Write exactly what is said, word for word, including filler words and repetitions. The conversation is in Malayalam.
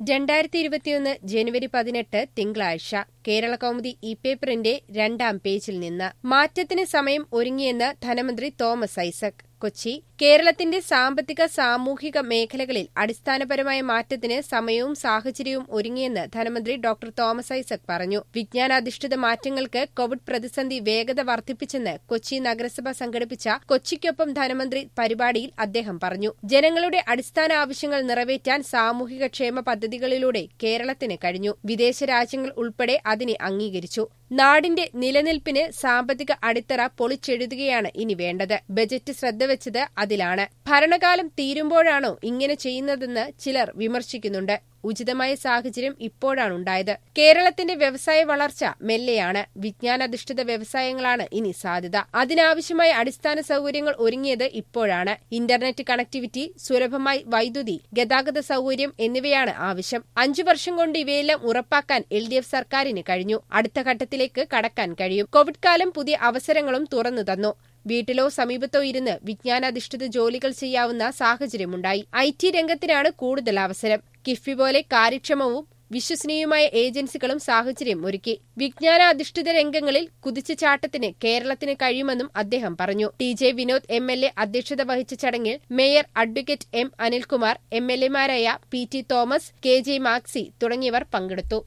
രണ്ടായിരത്തി ഇരുപത്തിയൊന്ന് ജനുവരി പതിനെട്ട് തിങ്കളാഴ്ച കേരള കൗമുദി ഇ പേപ്പറിന്റെ രണ്ടാം പേജിൽ നിന്ന് മാറ്റത്തിന് സമയം ഒരുങ്ങിയെന്ന് ധനമന്ത്രി തോമസ് ഐസക്. കൊച്ചി. കേരളത്തിന്റെ സാമ്പത്തിക സാമൂഹിക മേഖലകളിൽ അടിസ്ഥാനപരമായ മാറ്റത്തിന് സമയവും സാഹചര്യവും ഒരുങ്ങിയെന്ന് ധനമന്ത്രി ഡോക്ടർ തോമസ് ഐസക് പറഞ്ഞു. വിജ്ഞാനാധിഷ്ഠിത മാറ്റങ്ങൾക്ക് കോവിഡ് പ്രതിസന്ധി വേഗത വർദ്ധിപ്പിച്ചെന്ന് കൊച്ചി നഗരസഭ സംഘടിപ്പിച്ച കൊച്ചിക്കൊപ്പം ധനമന്ത്രി പരിപാടിയിൽ അദ്ദേഹം പറഞ്ഞു. ജനങ്ങളുടെ അടിസ്ഥാന ആവശ്യങ്ങൾ നിറവേറ്റാൻ സാമൂഹിക ക്ഷേമ പദ്ധതികളിലൂടെ കേരളത്തിന് കഴിഞ്ഞു. വിദേശ രാജ്യങ്ങൾ ഉൾപ്പെടെ അതിനെ അംഗീകരിച്ചു. നാടിന്റെ നിലനിൽപ്പിന് സാമ്പത്തിക അടിത്തറ പൊളിച്ചെഴുതുകയാണ് ഇനി വേണ്ടത്. ബജറ്റ് ശ്രദ്ധ വെച്ചത് അതിലാണ്. ഭരണകാലം തീരുമ്പോഴാണോ ഇങ്ങനെ ചെയ്യുന്നതെന്ന് ചിലർ വിമർശിക്കുന്നുണ്ട്. ഉചിതമായ സാഹചര്യം ഇപ്പോഴാണുണ്ടായത്. കേരളത്തിന്റെ വ്യവസായ വളർച്ച മെല്ലെയാണ്. വിജ്ഞാനാധിഷ്ഠിത വ്യവസായങ്ങളാണ് ഇനി സാധ്യത. അതിനാവശ്യമായ അടിസ്ഥാന സൗകര്യങ്ങൾ ഒരുങ്ങിയത് ഇപ്പോഴാണ്. ഇന്റർനെറ്റ് കണക്ടിവിറ്റി, സുലഭമായി വൈദ്യുതി, ഗതാഗത സൗകര്യം എന്നിവയാണ് ആവശ്യം. അഞ്ചു വർഷം കൊണ്ട് ഇവയെല്ലാം ഉറപ്പാക്കാൻ എൽ ഡി എഫ് സർക്കാരിന് കഴിഞ്ഞു. അടുത്ത ഘട്ടത്തിലേക്ക് കടക്കാൻ കഴിയും. കോവിഡ് കാലം പുതിയ അവസരങ്ങളും തുറന്നു തന്നു. വീട്ടിലോ സമീപത്തോ ഇരുന്ന് വിജ്ഞാനാധിഷ്ഠിത ജോലികൾ ചെയ്യാവുന്ന സാഹചര്യമുണ്ടായി. ഐ ടി രംഗത്തിനാണ് കൂടുതൽ അവസരം. കിഫ്ബി പോലെ കാര്യക്ഷമവും വിശ്വസനീയമായ ഏജൻസികളും സാഹചര്യം ഒരുക്കി. വിജ്ഞാനാധിഷ്ഠിത രംഗങ്ങളിൽ കുതിച്ചുചാട്ടത്തിന് കേരളത്തിന് കഴിയുമെന്നും അദ്ദേഹം പറഞ്ഞു. T J Vinod M L A അധ്യക്ഷത വഹിച്ച ചടങ്ങിൽ mayor advocate M Anilkumar, M L എമാരായ P T Thomas, K J Maxi തുടങ്ങിയവർ പങ്കെടുത്തു.